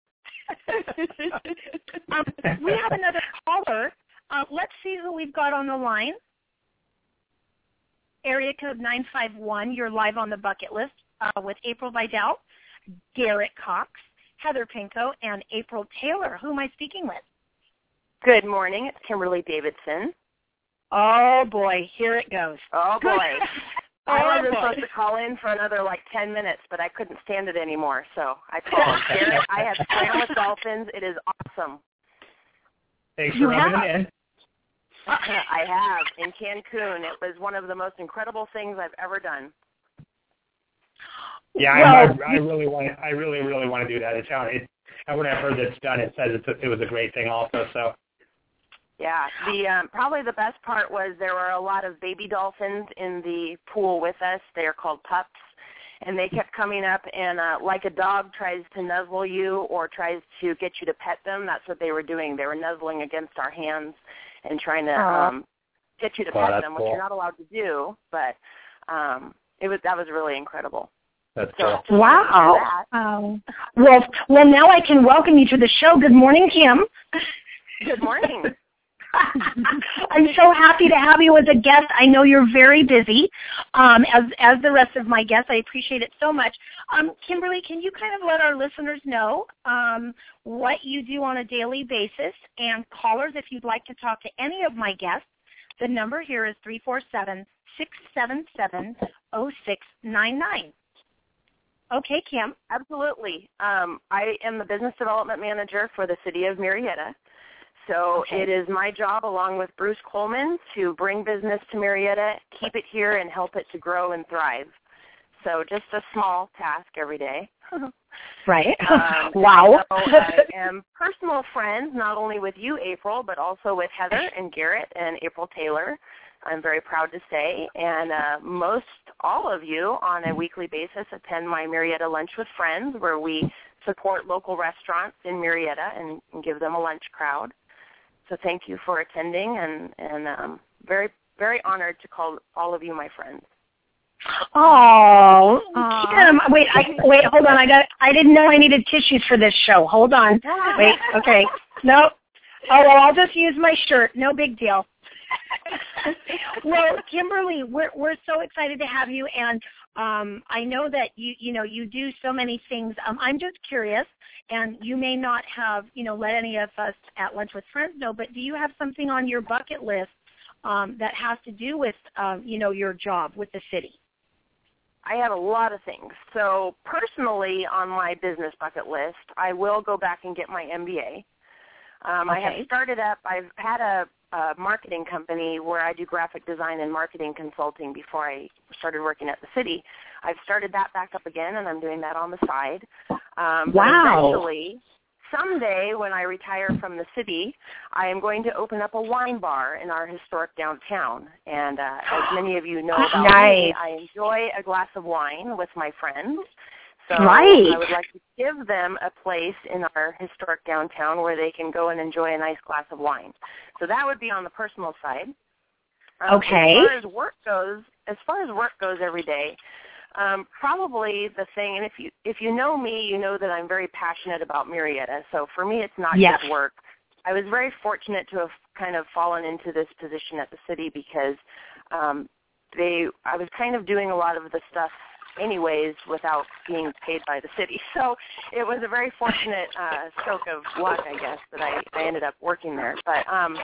um, we have another caller. Uh, let's see who we've got on the line. Area code nine five one. You're live on the bucket list uh, with April Vidal, Garrett Cox, Heather Pinko, and April Taylor. Who am I speaking with? Good morning. It's Kimberly Davidson. Oh, boy. Here it goes. Oh, boy. Oh, I wasn't boy. supposed to call in for another, like, ten minutes, but I couldn't stand it anymore. So I called. Garrett, I have swam with dolphins. It is awesome. Thanks You for rubbing have. it in. I have in Cancun. It was one of the most incredible things I've ever done. Yeah, Well, I, I, I really want. I really, really want to do that. It sounds. It, and when I've heard that it's done, it says it's a, it was a great thing also. So. Yeah, the um, probably the best part was there were a lot of baby dolphins in the pool with us. They are called pups, and they kept coming up and uh, like a dog tries to nuzzle you or tries to get you to pet them. That's what they were doing. They were nuzzling against our hands and trying to um, get you to Oh, pet that's them, cool. which you're not allowed to do. But um, it was that was really incredible. That's So, cool. Wow. that. Oh. Well, well, now I can welcome you to the show. Good morning, Kim. Good morning. I'm so happy to have you as a guest. I know you're very busy, um, as as the rest of my guests. I appreciate it so much. Um, Kimberly, can you kind of let our listeners know um, what you do on a daily basis? And callers, if you'd like to talk to any of my guests, the number here is three four seven, six seven seven, zero six nine nine. Okay, Kim. Absolutely. Um, I am the business development manager for the city of Murrieta. So Okay. it is my job, along with Bruce Coleman, to bring business to Murrieta, keep it here, and help it to grow and thrive. So just a small task every day. Right. Um, Wow. So I am personal friends, not only with you, April, but also with Heather and Garrett and April Taylor, I'm very proud to say. And uh, most all of you on a weekly basis attend my Murrieta Lunch with Friends, where we support local restaurants in Murrieta and, and give them a lunch crowd. So thank you for attending, and, and um, very, very honored to call all of you my friends. Oh, Kim. Wait, I, wait, hold on. I got. I didn't know I needed tissues for this show. Hold on. Wait. Okay. No. Oh well, I'll just use my shirt. No big deal. Well, Kimberly, we're we're so excited to have you, and um, I know that you you know you do so many things. Um, I'm just curious, and you may not have you know let any of us at Lunch with Friends know, but do you have something on your bucket list um, that has to do with um, you know your job with the city? I have a lot of things. So personally, on my business bucket list, I will go back and get my M B A. Um, Okay. I have started up, I've had a, a marketing company where I do graphic design and marketing consulting before I started working at the city. I've started that back up again, and I'm doing that on the side. Um, Wow. But eventually, someday when I retire from the city, I am going to open up a wine bar in our historic downtown. And uh, as many of you know about Nice. me, I enjoy a glass of wine with my friends. So Right. I would like to give them a place in our historic downtown where they can go and enjoy a nice glass of wine. So that would be on the personal side. Um, Okay. As far as work goes, as far as work goes every day, um, probably the thing, and if you if you know me, you know that I'm very passionate about Murrieta. So for me, it's not Yes. just work. I was very fortunate to have kind of fallen into this position at the city because um, they I was kind of doing a lot of the stuff anyways without being paid by the city. So it was a very fortunate uh, stroke of luck, I guess, that I, I ended up working there. But um,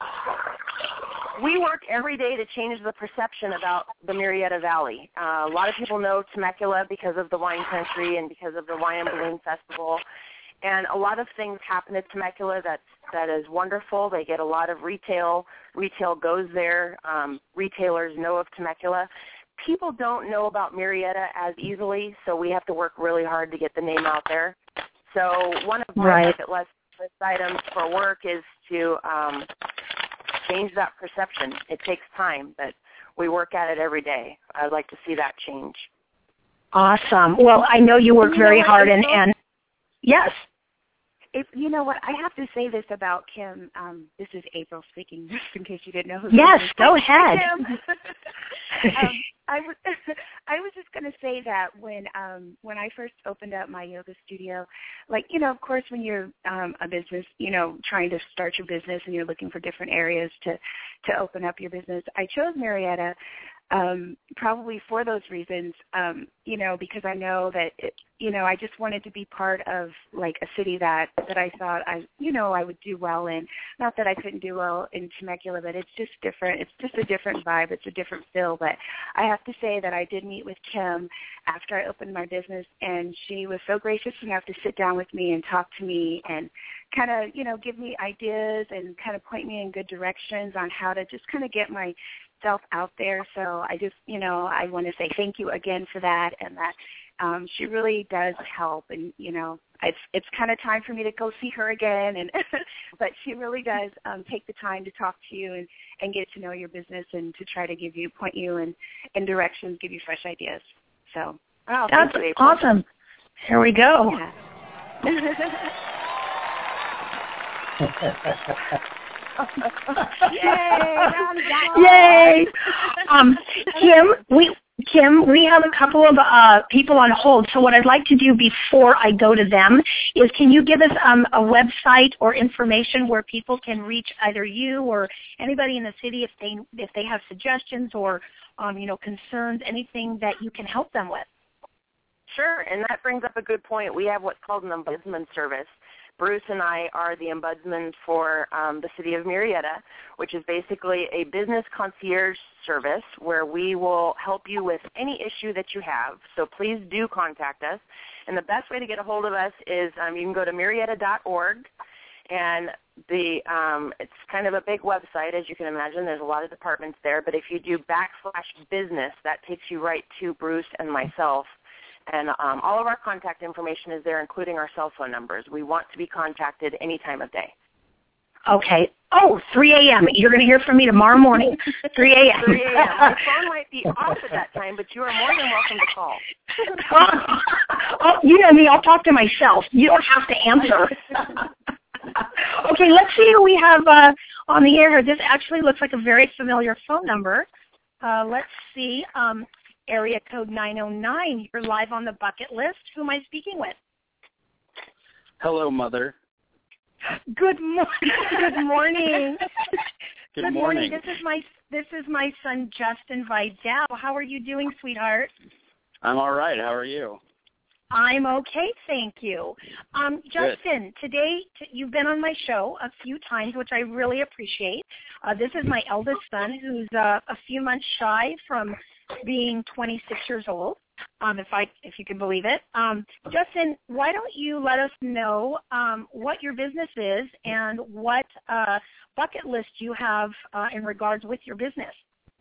we work every day to change the perception about the Murrieta Valley. Uh, a lot of people know Temecula because of the wine country and because of the Wine and Balloon Festival. And a lot of things happen at Temecula that's, that is wonderful. They get a lot of retail. Retail goes there. Um, retailers know of Temecula. People don't know about Murrieta as easily, so we have to work really hard to get the name out there. So one of my Right. bucket list list items for work is to um, change that perception. It takes time, but we work at it every day. I'd like to see that change. Awesome. Well, I know you work You know very what, hard, and, April? and yes. If, you know what? I have to say this about Kim. Um, this is April speaking, just in case you didn't know who. Yes, this is. go ahead. Kim. um, I was I was just going to say that when um, when I first opened up my yoga studio, like, you know, of course, when you're um, a business, you know, trying to start your business and you're looking for different areas to to open up your business, I chose Murrieta um, probably for those reasons, um, you know, because I know that, it, you know, I just wanted to be part of, like, a city that, that I thought, I, you know, I would do well in. Not that I couldn't do well in Temecula, but it's just different. It's just a different vibe. It's a different feel. But I have to say that I did meet with Kim after I opened my business, and she was so gracious enough to sit down with me and talk to me and kind of, you know, give me ideas and kind of point me in good directions on how to just kind of get my self out there. So I just, you know, I want to say thank you again for that, and that um, she really does help. And, you know, it's it's kind of time for me to go see her again. And but she really does um, take the time to talk to you and, and get to know your business and to try to give you, point you in, in directions, give you fresh ideas. So oh, that's you, awesome. Here we go. Yeah. Yay! Yay! Um, Kim, we Kim, we have a couple of uh, people on hold. So what I'd like to do before I go to them is, can you give us um, a website or information where people can reach either you or anybody in the city if they if they have suggestions or um, you know, concerns, anything that you can help them with? Sure, and that brings up a good point. We have what's called an ombudsman service. Bruce and I are the ombudsman for um, the city of Murrieta, which is basically a business concierge service where we will help you with any issue that you have. So please do contact us. And the best way to get a hold of us is um, you can go to murrieta dot org, and the um, it's kind of a big website, as you can imagine. There's a lot of departments there. But if you do backslash business, that takes you right to Bruce and myself. And um, all of our contact information is there, including our cell phone numbers. We want to be contacted any time of day. Okay. Oh, three a.m. You're going to hear from me tomorrow morning, three a.m. three a.m. My phone might be off at that time, but you are more than welcome to call. Oh, you know me. I'll talk to myself. You don't have to answer. Okay, let's see who we have uh, on the air. This actually looks like a very familiar phone number. Uh, let's see. Um, Area code nine oh nine. You're live on the bucket list. Who am I speaking with? Hello, Mother. Good morning. Good morning. Good, Good morning. morning. This is my this is my son Justin Vidal. How are you doing, sweetheart? I'm all right. How are you? I'm okay, thank you. Um, Justin, Good. today t- you've been on my show a few times, which I really appreciate. Uh, this is my eldest son, who's uh, a few months shy from being twenty-six years old, um, if I if you can believe it. Um, Justin, why don't you let us know um, what your business is and what uh, bucket list you have uh, in regards with your business?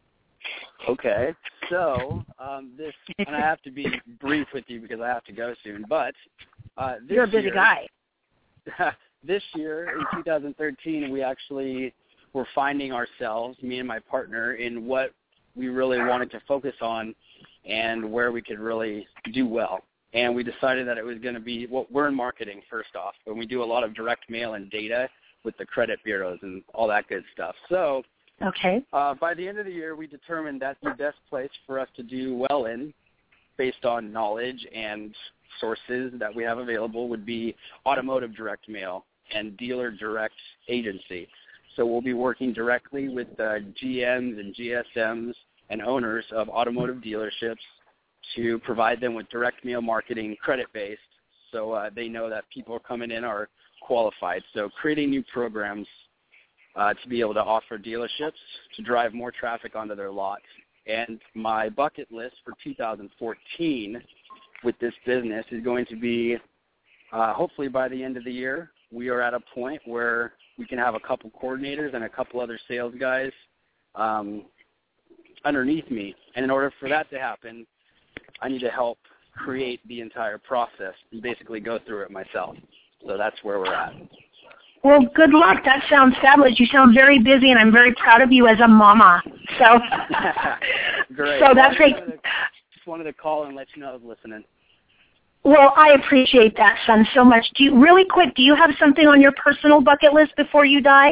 Okay, so um, this, and I have to be brief with you because I have to go soon, but uh, this You're a busy year, guy. This year, in two thousand thirteen, we actually were finding ourselves, me and my partner, in what we really wanted to focus on and where we could really do well. And we decided that it was going to be, well, we're in marketing first off, and we do a lot of direct mail and data with the credit bureaus and all that good stuff. So okay. uh, by the end of the year, we determined that the best place for us to do well in, based on knowledge and sources that we have available, would be automotive direct mail and dealer direct agency. So we'll be working directly with uh, G Ms and G S Ms and owners of automotive dealerships to provide them with direct mail marketing credit-based, so uh, they know that people coming in are qualified. So creating new programs uh, to be able to offer dealerships to drive more traffic onto their lot. And my bucket list for two thousand fourteen with this business is going to be, uh, hopefully by the end of the year, we are at a point where we can have a couple coordinators and a couple other sales guys um, underneath me. And in order for that to happen, I need to help create the entire process and basically go through it myself. So that's where we're at. Well, good luck. That sounds fabulous. You sound very busy, and I'm very proud of you as a mama. So, great. So that's great. Just, just wanted to call and let you know I was listening. Well, I appreciate that, son, so much. Do you, really quick, do you have something on your personal bucket list before you die?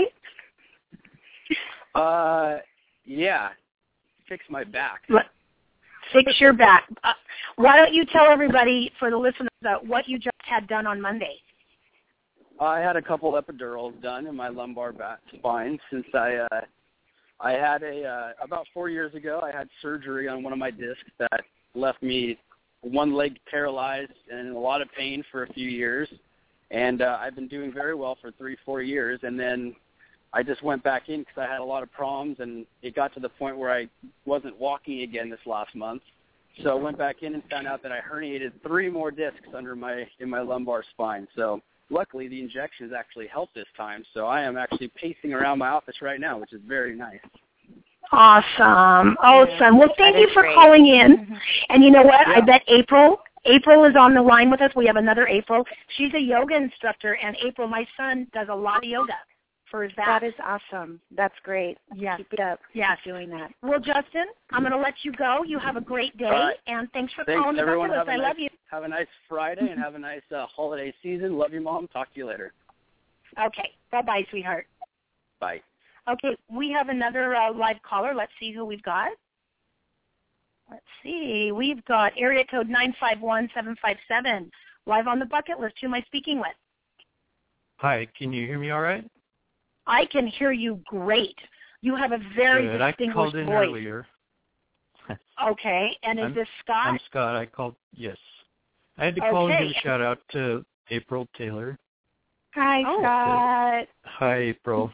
Uh, yeah. Fix my back. Fix your back. Uh, why don't you tell everybody, for the listeners, uh, what you just had done on Monday? I had a couple epidurals done in my lumbar back spine since I uh, I had a uh, about four years ago. I had surgery on one of my discs that left me one leg paralyzed and in a lot of pain for a few years. And uh, I've been doing very well for three, four years. And then I just went back in because I had a lot of problems, and it got to the point where I wasn't walking again this last month. So I went back in and found out that I herniated three more discs under my in my lumbar spine. So luckily, the injections actually helped this time. So I am actually pacing around my office right now, which is very nice. Awesome. Awesome. Well, thank That you is for great. calling in. And you know what? Yeah. I bet April, April is on the line with us. We have another April. She's a yoga instructor. And April, my son, does a lot of yoga for his back. That is awesome. That's great. Yes. Keep it up. Yes. Keep doing that. Well, Justin, I'm going to let you go. You have a great day. All right. And thanks for Thanks, calling the everyone. Bucket Have List. a I nice, love you. Have a nice Friday and have a nice uh, holiday season. Love you, Mom. Talk to you later. Okay. Bye-bye, sweetheart. Bye. Okay, we have another uh, live caller. Let's see who we've got. Let's see. We've got area code nine five one seven five seven. Live on the Bucket List. Who am I speaking with? Hi, can you hear me all right? I can hear you great. You have a very Good. I distinguished called in voice. earlier. Okay, and is I'm, this Scott? I'm Scott. I called, yes. I had to call and Okay. give a shout out to April Taylor. Hi, Oh. Scott. Hi, April.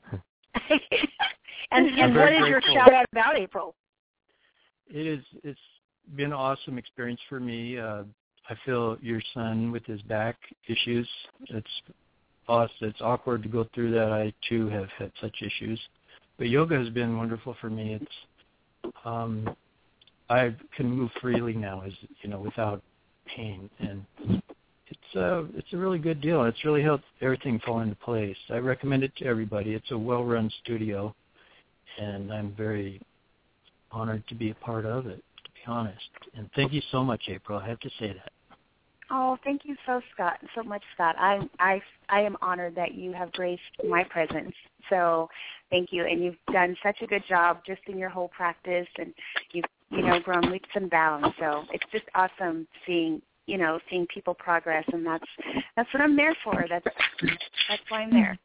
and I'm and very what is your grateful. shout out about, April? It is, it's been an awesome experience for me. Uh, I feel your son with his back issues. It's awesome. It's awkward to go through that. I, too, have had such issues. But yoga has been wonderful for me. It's, um, I can move freely now, as you know, without pain, and it's a it's a really good deal. It's really helped everything fall into place. I recommend it to everybody. It's a well-run studio, and I'm very honored to be a part of it, to be honest. And thank you so much, April. I have to say that. Oh, thank you so Scott, so much, Scott. I I I am honored that you have graced my presence. So, thank you, and you've done such a good job just in your whole practice, and you've you know grown leaps and bounds. So it's just awesome seeing you know seeing people progress, and that's that's what I'm there for. That's that's why I'm there.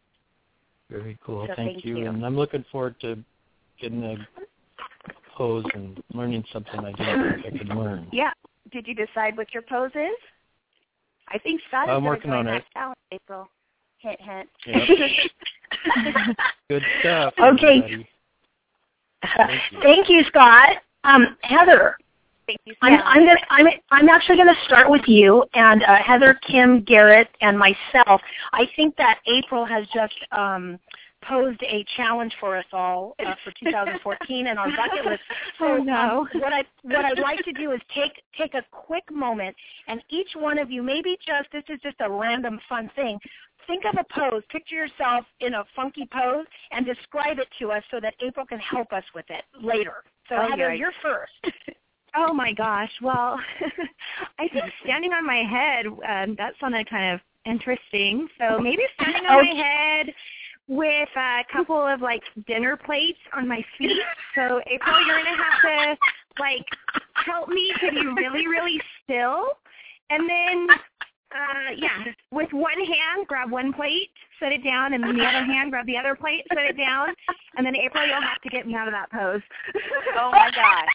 Very cool. So thank, thank you. you. And I'm looking forward to getting the pose and learning something I didn't think I could learn. Yeah. Did you decide what your pose is? I think Scott is I'm going to working join on that it. challenge, April. Hint, hint. Yep. Good stuff. Okay. everybody. Thank you. Thank you, Scott. Um, Heather. Thank you, I'm, Scott. I'm gonna. I'm. I'm actually going to start with you and uh, Heather, Kim, Garrett, and myself. I think that April has just um, posed a challenge for us all uh, for two thousand fourteen and our bucket list. So Oh, no. um, what I what I'd like to do is take take a quick moment, and each one of you, maybe just this is just a random fun thing. Think of a pose. Picture yourself in a funky pose and describe it to us so that April can help us with it later. So Oh, Heather, yikes. you're first. Oh my gosh. Well, I think standing on my head, um, that sounded kind of interesting. So maybe standing on my head with a couple of like dinner plates on my feet. So April, you're going to have to like help me to be really, really still. And then, uh, yeah, with one hand, grab one plate, set it down, and then the other hand, grab the other plate, set it down. And then April, you'll have to get me out of that pose. Oh, my God.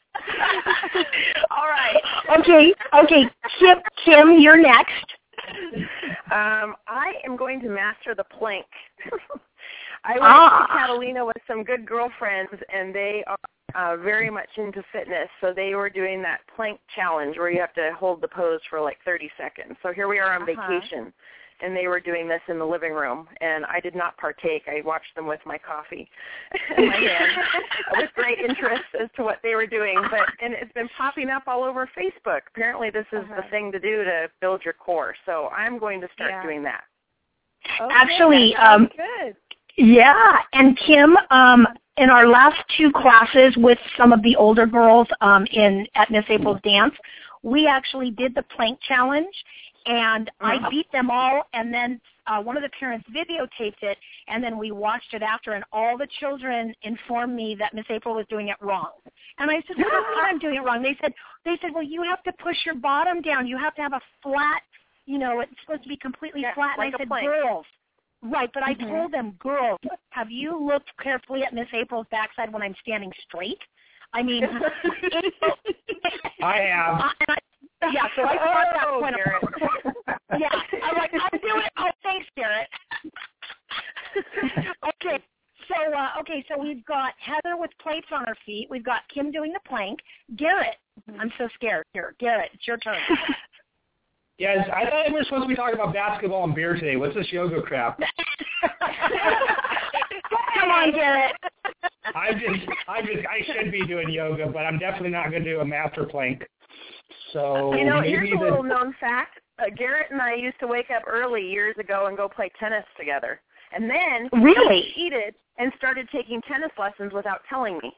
All right. Okay. Okay. Kim, Kim, you're next. Um, I am going to master the plank. I went Ah. to Catalina with some good girlfriends, and they are uh, very much into fitness. So they were doing that plank challenge where you have to hold the pose for like thirty seconds. So here we are on Uh-huh. vacation, and they were doing this in the living room, and I did not partake. I watched them with my coffee in my hand with great interest as to what they were doing. But and it's been popping up all over Facebook. Apparently, this is Uh-huh. the thing to do to build your core. So I'm going to start Yeah. doing that. Okay, Actually, that sounds um, good. Yeah, and Kim, um, in our last two classes with some of the older girls um, in at Miss April's dance, we actually did the plank challenge, and I beat them all. And then uh, one of the parents videotaped it, and then we watched it after. And all the children informed me that Miss April was doing it wrong. And I said, "What do you mean I'm doing it wrong?" They said, "They said, well, you have to push your bottom down. You have to have a flat. You know, it's supposed to be completely Yeah, flat." like and I a said, plank. "Girls." Right, but I Mhm. told them, girls, have you looked carefully at Miss April's backside when I'm standing straight? I mean, April, I have. Uh, and I, yeah, so I thought that Oh, point. Garrett. Yeah, I'm like, I'm doing it. Oh, thanks, Garrett. Okay, so uh, okay, so we've got Heather with plates on her feet. We've got Kim doing the plank. Garrett, I'm so scared. Here, Garrett, it's your turn. Yes, I thought we were supposed to be talking about basketball and beer today. What's this yoga crap? Come on, Garrett. I just, I just, I should be doing yoga, but I'm definitely not going to do a master plank. So You know, maybe here's a the, little known fact. Uh, Garrett and I used to wake up early years ago and go play tennis together. And then Really? he cheated and started taking tennis lessons without telling me.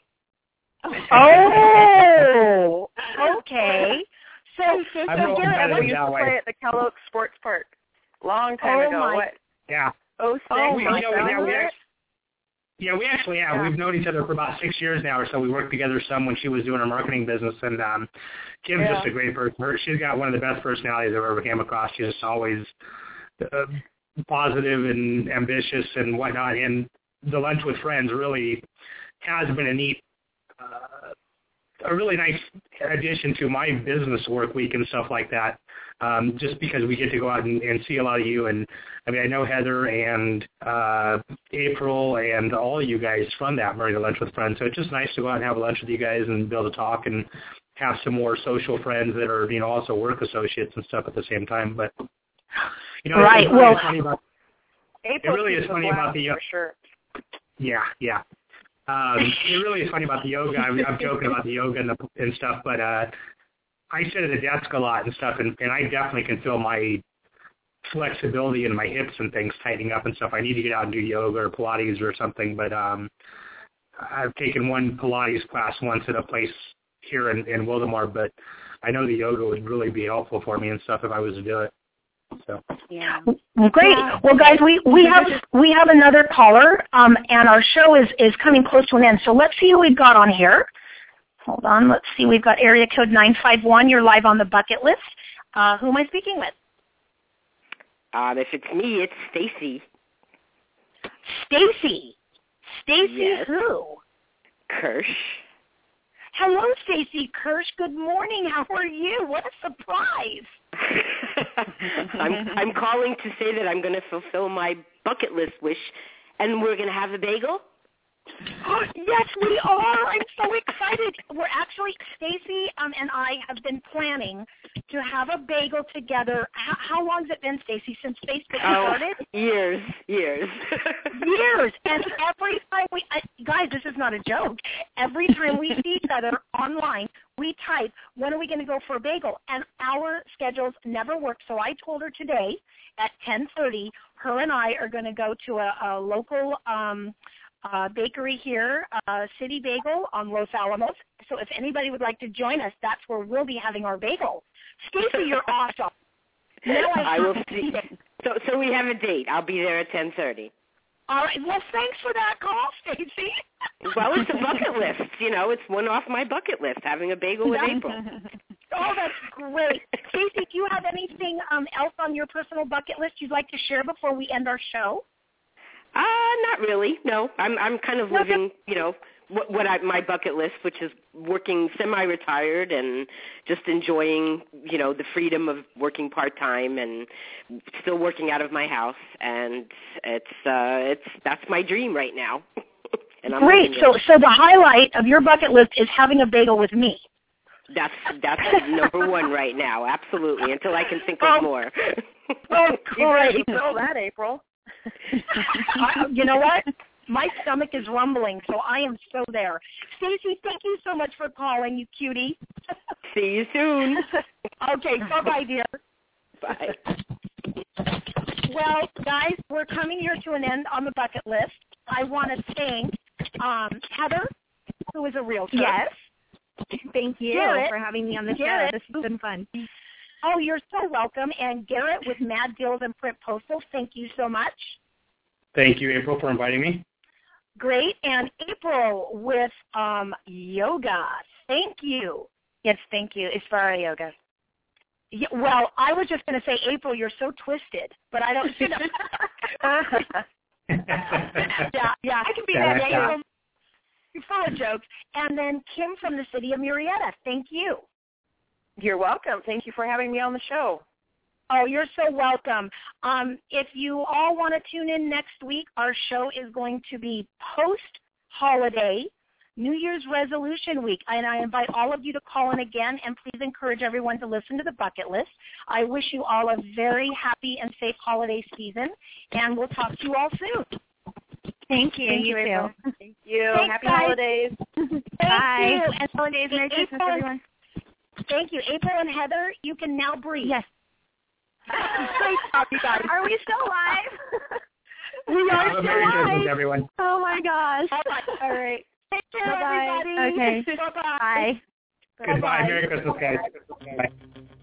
Oh, okay. So, so I'm real Garrett, competitive We used that to way. play at the Kellogg Sports Park. Long time Oh, ago. my- What? Yeah. Oh, six? Oh, we, my you know, yeah, we God. actually, yeah, we actually, yeah, Yeah. we've known each other for about six years now or so. We worked together some when she was doing her marketing business, and um, Kim's Yeah. just a great person. Her, she's got one of the best personalities I've ever came across. She's just always uh, positive and ambitious and whatnot. And the Lunch with Friends really has been a neat, uh, a really nice addition to my business work week and stuff like that. Um, just because we get to go out and, and see a lot of you. And, I mean, I know Heather and uh, April and all of you guys from that Married to Lunch with Friends. So it's just nice to go out and have lunch with you guys and be able to talk and have some more social friends that are, you know, also work associates and stuff at the same time. But, you know, Right, it's really well- funny about, April it really is keeps a funny blast about the, uh, for sure. yeah, yeah. Um, it really is funny about the yoga. I'm, I'm joking about the yoga and, the, and stuff, but uh, I sit at a desk a lot and stuff, and, and I definitely can feel my flexibility in my hips and things tightening up and stuff. I need to get out and do yoga or Pilates or something, but um, I've taken one Pilates class once at a place here in, in Wildomar, but I know the yoga would really be helpful for me and stuff if I was to do it. So. Yeah. Well, great. Yeah. Well, guys, we, we have we have another caller, um, and our show is, is coming close to an end. So let's see who we've got on here. Hold on. Let's see. We've got area code nine five one. You're live on the bucket list. Uh, who am I speaking with? Um, if it's me, it's Stacy. Stacy. Stacy Yes. who? Kirsch. Hello, Stacy Kirsch. Good morning. How are you? What a surprise. I'm I'm calling to say that I'm going to fulfill my bucket list wish, and we're going to have a bagel. Yes, we are. I'm so excited. We're actually, Stacy um, and I have been planning to have a bagel together. How, how long has it been, Stacy, since Facebook Oh, started? years, years. Years. And every time we, I, guys, this is not a joke. Every time we see each other online, we type, when are we going to go for a bagel? And our schedules never work. So I told her today at ten thirty, her and I are going to go to a, a local um, uh, bakery here, uh, City Bagel on Los Alamos. So if anybody would like to join us, that's where we'll be having our bagel. Stacy, you're awesome. Now I, I will see. So, so we have a date. I'll be there at ten thirty. All right. Well, thanks for that call, Stacy. Well, it's a bucket list. You know, it's one off my bucket list, having a bagel with April. Oh, that's great. Stacy, do you have anything um, else on your personal bucket list you'd like to share before we end our show? Uh, not really. No, I'm I'm kind of living, you know, what, what I, my bucket list, which is working semi-retired and just enjoying, you know, the freedom of working part-time and still working out of my house. And it's uh, it's that's my dream right now. And I'm Great. living So, it. so the highlight of your bucket list is having a bagel with me. That's that's number one right now. Absolutely. Until I can think of Oh, more. Oh, You great. know that, April. I, you know what? My stomach is rumbling, so I am so there. Stacy, thank you so much for calling, you cutie. See you soon. Okay, bye-bye, dear. Bye. Well, guys, we're coming here to an end on the bucket list. I want to thank um, Heather, who is a realtor. Yes. Thank you Garrett. for having me on the Garrett. show. This has been fun. Oh, you're so welcome. And Garrett with Mad Deals and Print Postal, thank you so much. Thank you, April, for inviting me. Great. And April with um, yoga. Thank you. Yes, thank you. It's for our yoga. Yeah, well, I was just going to say, April, you're so twisted, but I don't. You know. yeah, yeah, I can be that. April. You're full of jokes. And then Kim from the city of Murrieta. Thank you. You're welcome. Thank you for having me on the show. Oh, you're so welcome. Um, if you all want to tune in next week, our show is going to be post-holiday, New Year's resolution week, and I invite all of you to call in again, and please encourage everyone to listen to the bucket list. I wish you all a very happy and safe holiday season, and we'll talk to you all soon. Thank you. Thank you, April. Thank you. Thanks, Happy guys. holidays. Bye. And holidays. Merry Christmas, everyone. Thank you. April and Heather, you can now breathe. Yes. Great talk, you guys. Are we still live? We are still Merry live. Christmas, everyone. Oh, my gosh. All right. All right. Take care, Bye-bye. everybody. Okay. Bye-bye. Bye. Goodbye. Merry Christmas, guys. Bye.